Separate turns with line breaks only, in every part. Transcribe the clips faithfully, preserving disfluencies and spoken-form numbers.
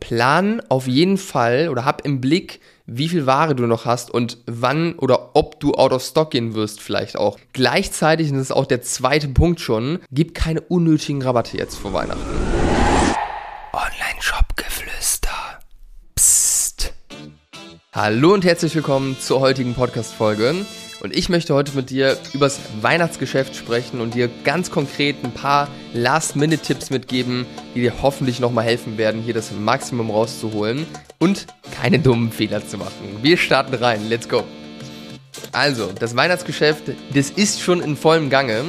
plan auf jeden Fall oder hab im Blick, wie viel Ware du noch hast und wann oder ob du out of stock gehen wirst vielleicht auch. Gleichzeitig, und das ist auch der zweite Punkt schon, gib keine unnötigen Rabatte jetzt vor Weihnachten. Online-Shop-Geflüster. Psst. Hallo und herzlich willkommen zur heutigen Podcast-Folge. Und ich möchte heute mit dir übers Weihnachtsgeschäft sprechen und dir ganz konkret ein paar Last-Minute-Tipps mitgeben, die dir hoffentlich nochmal helfen werden, hier das Maximum rauszuholen und keine dummen Fehler zu machen. Wir starten rein, let's go! Also, das Weihnachtsgeschäft, das ist schon in vollem Gange.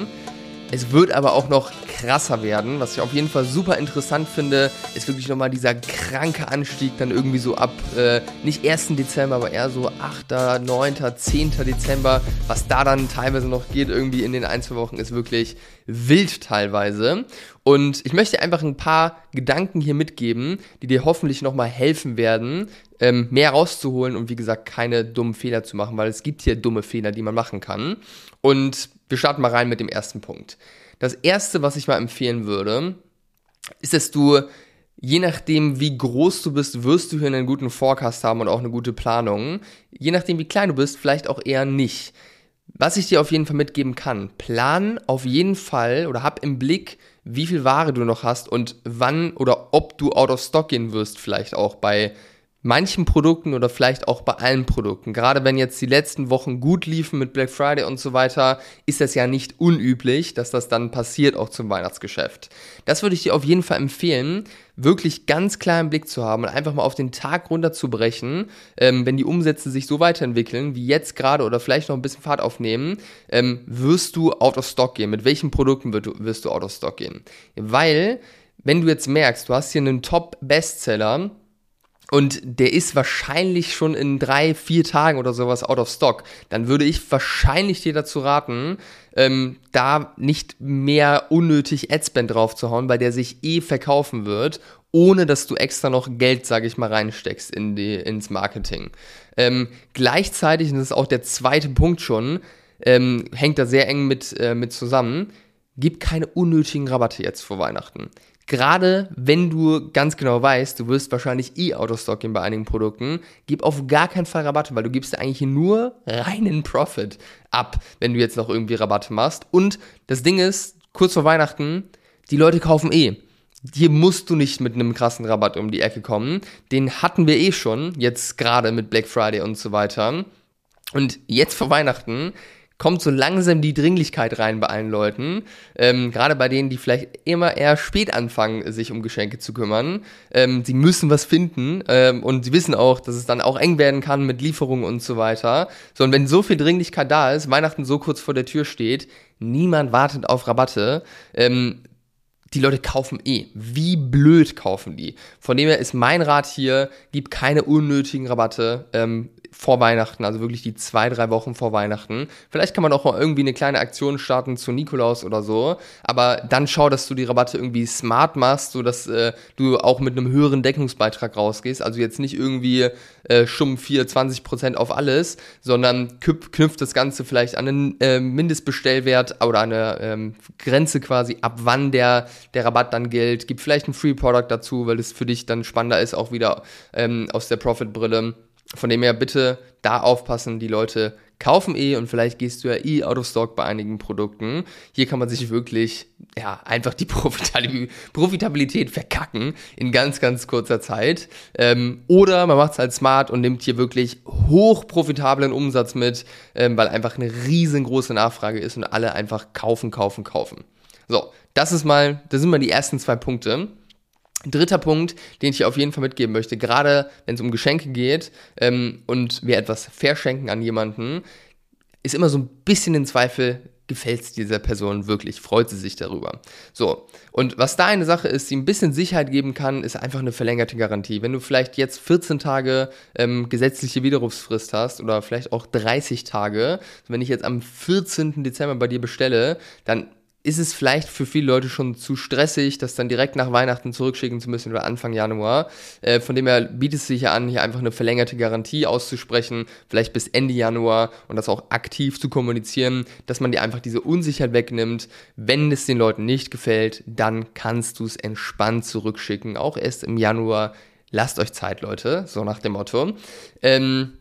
Es wird aber auch noch krasser werden. Was ich auf jeden Fall super interessant finde, ist wirklich nochmal dieser kranke Anstieg dann irgendwie so ab, äh, nicht ersten Dezember, aber eher so achter, neunter, zehnter Dezember. Was da dann teilweise noch geht irgendwie in den ein, zwei Wochen, ist wirklich wild teilweise. Und ich möchte einfach ein paar Gedanken hier mitgeben, die dir hoffentlich nochmal helfen werden, ähm, mehr rauszuholen und wie gesagt keine dummen Fehler zu machen, weil es gibt hier dumme Fehler, die man machen kann. Und wir starten mal rein mit dem ersten Punkt. Das erste, was ich mal empfehlen würde, ist, dass du, je nachdem wie groß du bist, wirst du hier einen guten Forecast haben und auch eine gute Planung. Je nachdem wie klein du bist, vielleicht auch eher nicht. Was ich dir auf jeden Fall mitgeben kann, plan auf jeden Fall oder hab im Blick, wie viel Ware du noch hast und wann oder ob du out of stock gehen wirst, vielleicht auch bei manchen Produkten oder vielleicht auch bei allen Produkten. Gerade wenn jetzt die letzten Wochen gut liefen mit Black Friday und so weiter, ist das ja nicht unüblich, dass das dann passiert auch zum Weihnachtsgeschäft. Das würde ich dir auf jeden Fall empfehlen, wirklich ganz klar im Blick zu haben und einfach mal auf den Tag runterzubrechen, ähm, wenn die Umsätze sich so weiterentwickeln, wie jetzt gerade oder vielleicht noch ein bisschen Fahrt aufnehmen, ähm, wirst du out of stock gehen. Mit welchen Produkten wirst du, wirst du out of stock gehen? Weil, wenn du jetzt merkst, du hast hier einen Top-Bestseller, und der ist wahrscheinlich schon in drei, vier Tagen oder sowas out of stock, dann würde ich wahrscheinlich dir dazu raten, ähm, da nicht mehr unnötig Adspend drauf zu hauen, weil der sich eh verkaufen wird, ohne dass du extra noch Geld, sage ich mal, reinsteckst in die, ins Marketing. Ähm, gleichzeitig, und das ist auch der zweite Punkt schon, ähm, hängt da sehr eng mit, äh, mit zusammen, gib keine unnötigen Rabatte jetzt vor Weihnachten. Gerade wenn du ganz genau weißt, du wirst wahrscheinlich eh out of stock gehen bei einigen Produkten, gib auf gar keinen Fall Rabatte, weil du gibst eigentlich nur reinen Profit ab, wenn du jetzt noch irgendwie Rabatte machst. Und das Ding ist, kurz vor Weihnachten, die Leute kaufen eh. Hier musst du nicht mit einem krassen Rabatt um die Ecke kommen. Den hatten wir eh schon, jetzt gerade mit Black Friday und so weiter. Und jetzt vor Weihnachten kommt so langsam die Dringlichkeit rein bei allen Leuten, ähm, gerade bei denen, die vielleicht immer eher spät anfangen, sich um Geschenke zu kümmern. Ähm, sie müssen was finden ähm, und sie wissen auch, dass es dann auch eng werden kann mit Lieferungen und so weiter. So, und wenn so viel Dringlichkeit da ist, Weihnachten so kurz vor der Tür steht, niemand wartet auf Rabatte, ähm, die Leute kaufen eh. Wie blöd kaufen die? Von dem her ist mein Rat hier, gib keine unnötigen Rabatte ähm, vor Weihnachten, also wirklich die zwei, drei Wochen vor Weihnachten. Vielleicht kann man auch mal irgendwie eine kleine Aktion starten zu Nikolaus oder so, aber dann schau, dass du die Rabatte irgendwie smart machst, sodass äh, du auch mit einem höheren Deckungsbeitrag rausgehst. Also jetzt nicht irgendwie äh, Schumm vier, zwanzig Prozent auf alles, sondern knüpf, knüpf das Ganze vielleicht an einen äh, Mindestbestellwert oder eine ähm, Grenze quasi, ab wann der der Rabatt dann gilt. Gib vielleicht ein Free Product dazu, weil es für dich dann spannender ist, auch wieder ähm, aus der Profit-Brille. Von dem her bitte da aufpassen, die Leute kaufen eh und vielleicht gehst du ja eh out of stock bei einigen Produkten. Hier kann man sich wirklich, ja, einfach die Profitabilität verkacken in ganz, ganz kurzer Zeit. Ähm, oder man macht es halt smart und nimmt hier wirklich hochprofitablen Umsatz mit, ähm, weil einfach eine riesengroße Nachfrage ist und alle einfach kaufen, kaufen, kaufen. So, das ist mal, das sind mal die ersten zwei Punkte. Dritter Punkt, den ich dir auf jeden Fall mitgeben möchte, gerade wenn es um Geschenke geht ähm, und wir etwas verschenken an jemanden, ist immer so ein bisschen in Zweifel, gefällt es dieser Person wirklich, freut sie sich darüber. So, und was da eine Sache ist, die ein bisschen Sicherheit geben kann, ist einfach eine verlängerte Garantie. Wenn du vielleicht jetzt vierzehn Tage ähm, gesetzliche Widerrufsfrist hast oder vielleicht auch dreißig Tage, wenn ich jetzt am vierzehnten Dezember bei dir bestelle, dann ist es vielleicht für viele Leute schon zu stressig, das dann direkt nach Weihnachten zurückschicken zu müssen oder Anfang Januar. Äh, von dem her bietet es sich ja an, hier einfach eine verlängerte Garantie auszusprechen, vielleicht bis Ende Januar und das auch aktiv zu kommunizieren, dass man dir einfach diese Unsicherheit wegnimmt. Wenn es den Leuten nicht gefällt, dann kannst du es entspannt zurückschicken, auch erst im Januar. lasst euch Zeit, Leute, so nach dem Motto. Ähm,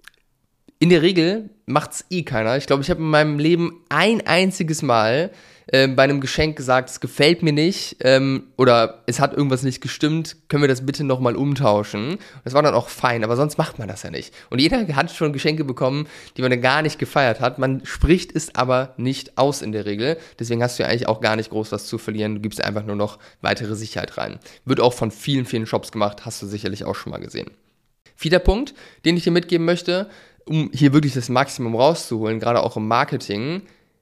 in der Regel macht's eh keiner. Ich glaube, ich habe in meinem Leben ein einziges Mal ähm, bei einem Geschenk gesagt, es gefällt mir nicht ähm, oder es hat irgendwas nicht gestimmt, können wir das bitte nochmal umtauschen. Das war dann auch fein, aber sonst macht man das ja nicht. Und jeder hat schon Geschenke bekommen, die man dann gar nicht gefeiert hat. Man spricht es aber nicht aus in der Regel. Deswegen hast du ja eigentlich auch gar nicht groß was zu verlieren. Du gibst einfach nur noch weitere Sicherheit rein. Wird auch von vielen, vielen Shops gemacht, hast du sicherlich auch schon mal gesehen. Vierter Punkt, den ich dir mitgeben möchte, um hier wirklich das Maximum rauszuholen, gerade auch im Marketing: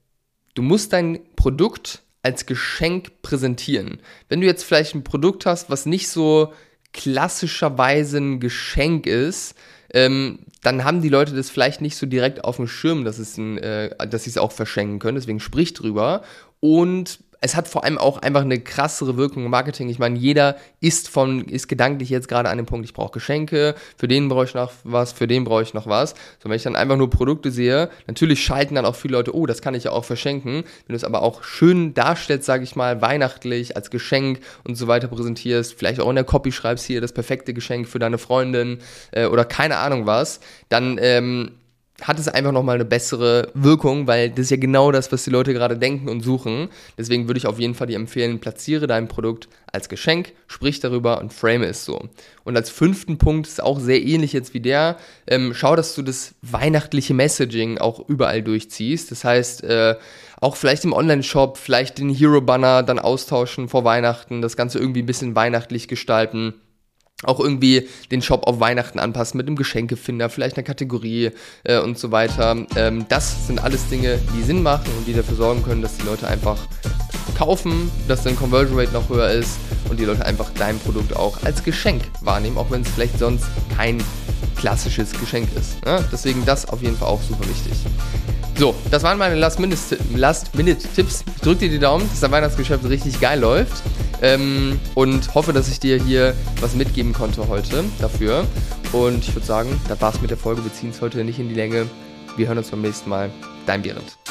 Du musst dein Produkt als Geschenk präsentieren. Wenn du jetzt vielleicht ein Produkt hast, was nicht so klassischerweise ein Geschenk ist, ähm, dann haben die Leute das vielleicht nicht so direkt auf dem Schirm, dass es ein, äh, dass sie es auch verschenken können. Deswegen sprich drüber. Und es hat vor allem auch einfach eine krassere Wirkung im Marketing. Ich meine, jeder ist von, ist gedanklich jetzt gerade an dem Punkt, ich brauche Geschenke, für den brauche ich noch was, für den brauche ich noch was. So, wenn ich dann einfach nur Produkte sehe, natürlich schalten dann auch viele Leute, oh, das kann ich ja auch verschenken. Wenn du es aber auch schön darstellst, sage ich mal, weihnachtlich, als Geschenk und so weiter präsentierst, vielleicht auch in der Copy schreibst, hier das perfekte Geschenk für deine Freundin äh, oder keine Ahnung was, dann ähm, hat es einfach nochmal eine bessere Wirkung, weil das ist ja genau das, was die Leute gerade denken und suchen. Deswegen würde ich auf jeden Fall dir empfehlen, platziere dein Produkt als Geschenk, sprich darüber und frame es so. Und als fünften Punkt, ist auch sehr ähnlich jetzt wie der, ähm, schau, dass du das weihnachtliche Messaging auch überall durchziehst. Das heißt, äh, auch vielleicht im Online-Shop, vielleicht den Hero-Banner dann austauschen vor Weihnachten, das Ganze irgendwie ein bisschen weihnachtlich gestalten. Auch irgendwie den Shop auf Weihnachten anpassen mit einem Geschenkefinder, vielleicht einer Kategorie äh, und so weiter. Ähm, das sind alles Dinge, die Sinn machen und die dafür sorgen können, dass die Leute einfach kaufen, dass dein Conversion Rate noch höher ist und die Leute einfach dein Produkt auch als Geschenk wahrnehmen, auch wenn es vielleicht sonst kein klassisches Geschenk ist. Ne? Deswegen das auf jeden Fall auch super wichtig. So, das waren meine Last-Minute-Tipps. Ich drücke dir die Daumen, dass dein Weihnachtsgeschäft richtig geil läuft ähm, und hoffe, dass ich dir hier was mitgeben konnte heute dafür. Und ich würde sagen, das war's mit der Folge. Wir ziehen es heute nicht in die Länge. Wir hören uns beim nächsten Mal. Dein Behrend.